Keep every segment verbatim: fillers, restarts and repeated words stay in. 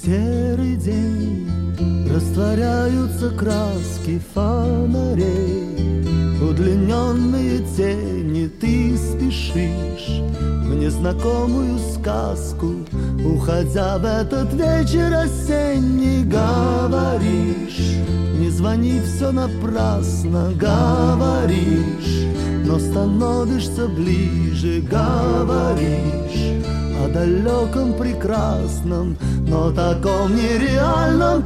серый день растворяются краски фонарей, удлиненные тени, ты спешишь в незнакомую сказку, уходя в этот вечер осенний. Говоришь, не звони, все напрасно, говоришь, но становишься ближе, говоришь о далеком, прекрасном, но таком нереальном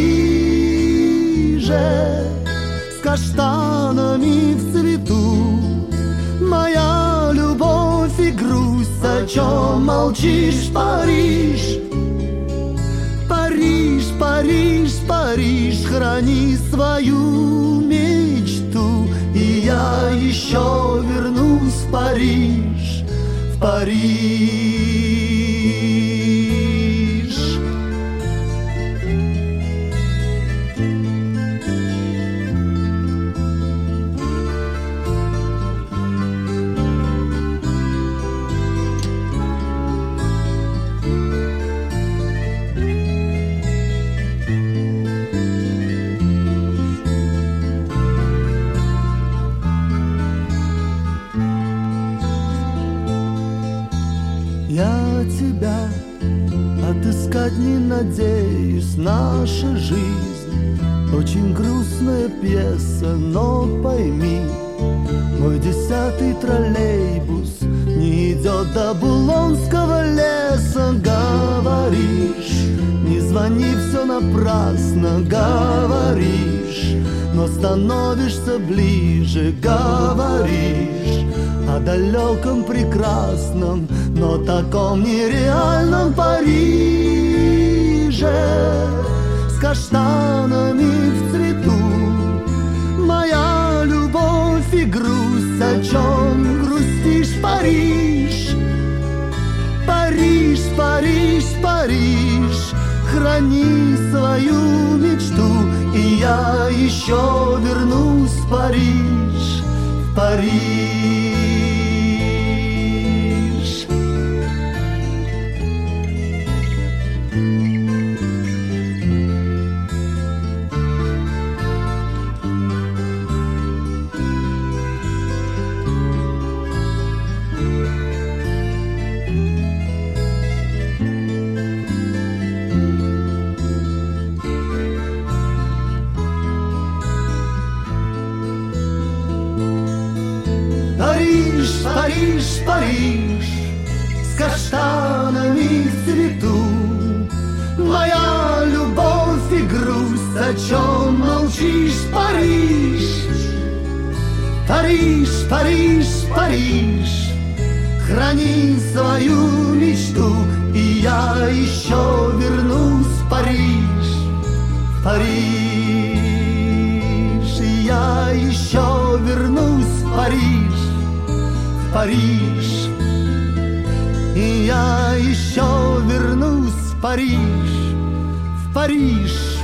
Париже. С каштанами в цвету моя любовь и грусть, о чем молчишь, Париж? Париж, Париж, Париж, храни свою мечту, и я еще вернусь в Париж, в Париж. Я тебя отыскать не надеюсь, наша жизнь очень грустная пьеса, но пойми, мой десятый троллейбус не идет до Булонского леса. Говоришь, не звони, все напрасно, говоришь, но становишься ближе, говоришь о далеком, прекрасном, но таком нереальном Париже. С каштанами в цвету моя любовь и грусть, о чем грустишь, Париж? Париж, Париж, Париж, храни свою мечту, и я еще вернусь в Париж, в Париж. Париж, Париж, Париж, с каштанами в цвету моя любовь и грусть, о чем молчишь, Париж? Париж, Париж, Париж, храни свою мечту, и я еще вернусь в Париж, в Париж, и я еще вернусь в Париж, в Париж, и я еще вернусь в Париж, в Париж.